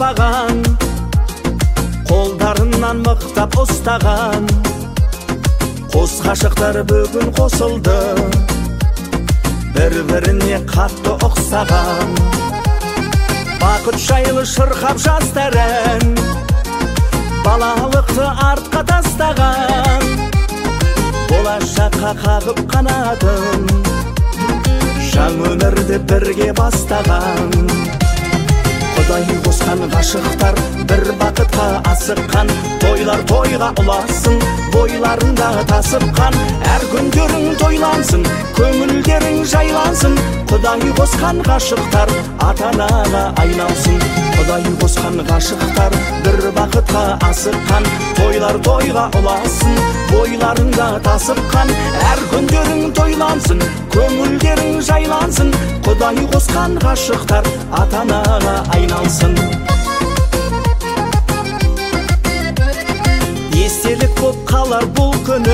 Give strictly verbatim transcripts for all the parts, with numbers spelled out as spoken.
аспаған, қолдарынан мықтап ұстаған, қос ғашықтар бүгін қосылды, бір-біріне қатты ұқсаған. Бақыт жайлы шырқап жастарын, балалықты артқа тастаған, болашаққа қағып қанатын, жаңа өмірді бірге бастаған. Құдай қосқан ғашықтар бір бақытқа асыққан, тойлар тойға ұласын, бойларында тасыпқан. Әр күндерің тойлансын, көңілдерің жайлансын. Құдай қосқан ғашықтар ата-анаға айналсын. Құдай қосқан ғашықтар бір бақытқа асыққан, тойлар тойға ұласын, бойларында тасыпқан. Әр күндерің тойлансын, көңілдерің жайлансын. Құдай қосқан ғашықтар ата-анаға айналсын. Естелік боп қалар бұл күні,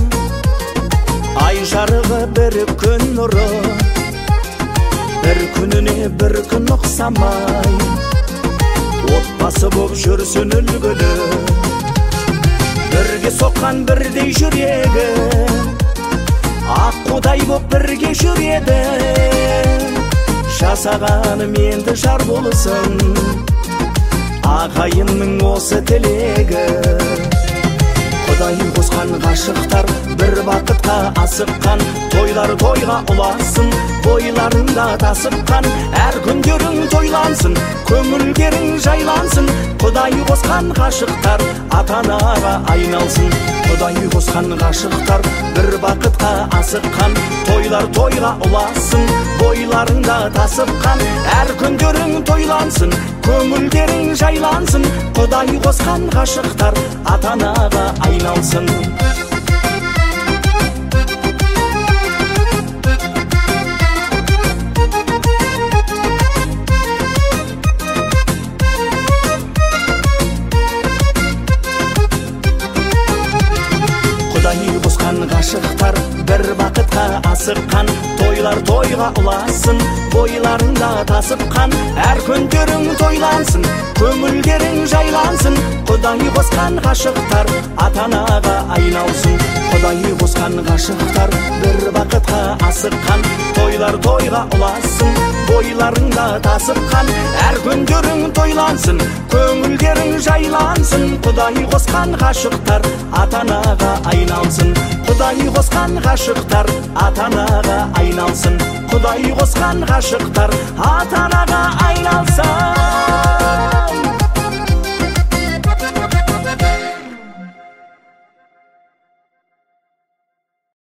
ай жарығы бір күн нұры. Бір күніне бір күн ұқсамай, отбасы боп жүрсін үлгілі. Бірге соққан бірдей жүрегі, аққудай боп бірге жүреді. Жасағаным енді жар болсын, ағайынның осы тілегі. Құдай қосқан ғашықтар бір бақытқа асыққан, тойлар тойға ұласын, бойларында тасыпқан. Әр күндерің тойлансын, көңілдерің жайлансын. Құдай қосқан ғашықтар ата-анаға айналсын. Құдай қосқан ғашықтар бір бақытқа асыққан, тойлар тойға ұласын, бойларында тасыпқан. Әр күндерің тойлансын, көңілдерің жайлансын. Құдай қосқан ғашықтар ата-анаға айналсын. Құдай қосқан ғашықтар бір бақытқа асыққан, тойлар тойға ұласын, бойларында тасыпқан. Әр күндерің тойлансын, көңілдерің жайлансын. Құдай қосқан ғашықтар ата-анаға айналсын. Құдай қосқан ғашықтар бір бақытқа асыққан, тойлар тойға ұласын, бойларында тасыпқан. Әр күндерің тойлансын, көңілдерің жайлансын. Құдай қосқан ғашықтар ата-анаға айналсын. Құдай қосқан ғашықтар ата-анаға айналсын. Құдай қосқан ғашықтар ата-анаға айналсын.